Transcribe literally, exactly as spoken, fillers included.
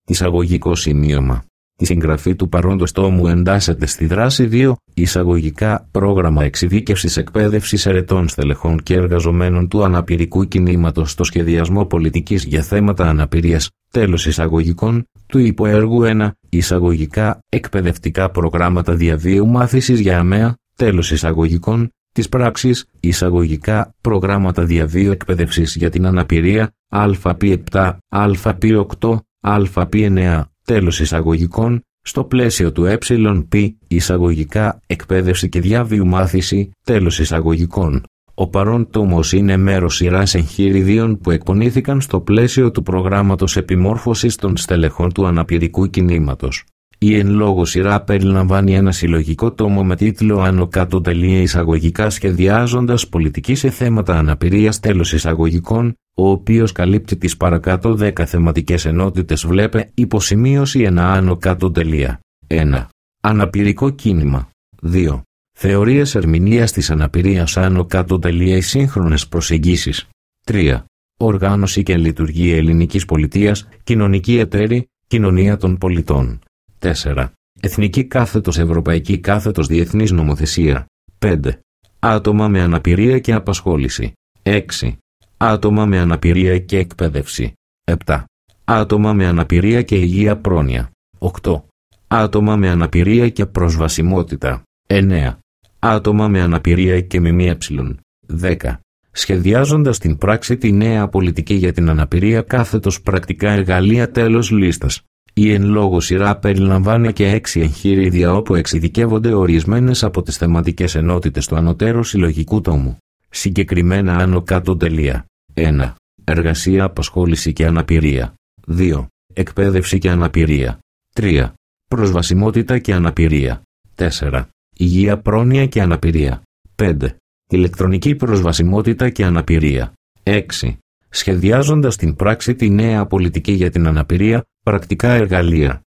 Εισαγωγικό σημείωμα. Η συγγραφή του παρόντος τόμου εντάσσεται στη δράση δύο, εισαγωγικά πρόγραμμα εξειδίκευσης εκπαίδευσης ερετών στελεχών και εργαζομένων του αναπηρικού κινήματος στο σχεδιασμό πολιτικής για θέματα αναπηρίας, τέλος εισαγωγικών, του υποέργου ένα, εισαγωγικά εκπαιδευτικά προγράμματα διαβίου μάθησης για ΑΜΕΑ, τέλος εισαγωγικών, της πράξης, εισαγωγικά προγράμματα διαβίου εκπαίδευσης για την αναπηρία, ΑΠ επτά, ΑΠ οκτώ, ΑΠ εννέα, τέλος εισαγωγικών, στο πλαίσιο του ΕΠ, εισαγωγικά εκπαίδευση και διαβίου μάθηση, τέλος εισαγωγικών. Ο παρόν τόμος είναι μέρος σειράς εγχειριδίων που εκπονήθηκαν στο πλαίσιο του προγράμματος επιμόρφωσης των στελεχών του αναπηρικού κινήματος. Η εν λόγω σειρά περιλαμβάνει ένα συλλογικό τόμο με τίτλο «Άνω κάτω τελεία εισαγωγικά σχεδιάζοντας πολιτική σε θέματα αναπηρίας τέλος εισαγωγικών», ο οποίος καλύπτει τις παρακάτω δέκα θεματικές ενότητες. Βλέπε υποσημείωση ένα άνω κάτω τελεία. ένα. Αναπηρικό κίνημα. δύο. Θεωρίες ερμηνείας της αναπηρίας άνω κάτω τελεία οι σύγχρονες προσεγγίσεις. τρία. Οργάνωση και λειτουργία ελληνικής πολιτείας, κοινωνική εταίρη, κοινωνία των πολιτών. τέσσερα. Εθνική κάθετος ευρωπαϊκή κάθετος διεθνής νομοθεσία. πέντε. Άτομα με αναπηρία και απασχόληση. έξι. Άτομα με αναπηρία και εκπαίδευση. επτά. Άτομα με αναπηρία και υγεία πρόνοια. οκτώ. Άτομα με αναπηρία και προσβασιμότητα. εννέα. Άτομα με αναπηρία και ΜΜΕ. δέκα. Σχεδιάζοντας την πράξη τη νέα πολιτική για την αναπηρία κάθετος πρακτικά εργαλεία τέλος λίστας. Η εν λόγω σειρά περιλαμβάνει και έξι εγχειρίδια όπου εξειδικεύονται ορισμένες από τις θεματικές ενότητες του ανωτέρου συλλογικού τόμου. Συγκεκριμένα άνω κάτω τελεία. ένα. Εργασία, απασχόληση και αναπηρία. δύο. Εκπαίδευση και αναπηρία. τρία. Προσβασιμότητα και αναπηρία. τέσσερα. Υγεία, πρόνοια και αναπηρία. πέντε. Ηλεκτρονική προσβασιμότητα και αναπηρία. έξι. Σχεδιάζοντας την πράξη τη νέα πολιτική για την αναπηρία, πρακτικά εργαλεία.